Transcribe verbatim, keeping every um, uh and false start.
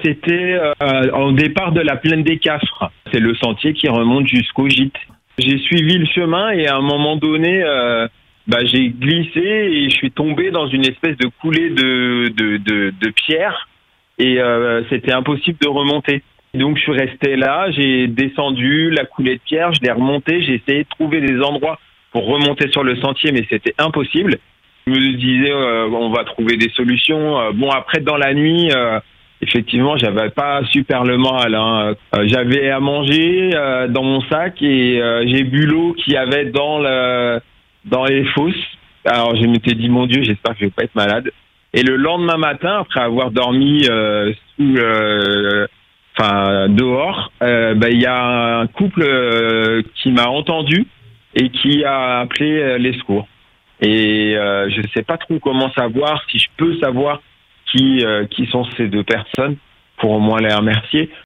c'était euh, au départ de la plaine des Cafres. C'est le sentier qui remonte jusqu'au gîte. J'ai suivi le chemin et à un moment donné, euh, bah, j'ai glissé et je suis tombé dans une espèce de coulée de, de, de, de pierre et euh, c'était impossible de remonter. Donc je suis resté là, j'ai descendu la coulée de pierre, je l'ai remontée, j'ai essayé de trouver des endroits pour remonter sur le sentier, mais c'était impossible. Je me disais, euh, on va trouver des solutions. Euh, bon, après, dans la nuit, euh, effectivement, j'avais pas super le moral. Hein. Euh, j'avais à manger euh, dans mon sac et euh, j'ai bu l'eau qu'il y avait dans le dans les fosses. Alors, je m'étais dit, mon Dieu, j'espère que je vais pas être malade. Et le lendemain matin, après avoir dormi euh, sous, euh, enfin, dehors, euh, bah, il y a un couple euh, qui m'a entendu et qui a appelé euh, les secours. Et euh, je ne sais pas trop comment savoir, si je peux savoir qui, euh, qui sont ces deux personnes, pour au moins les remercier.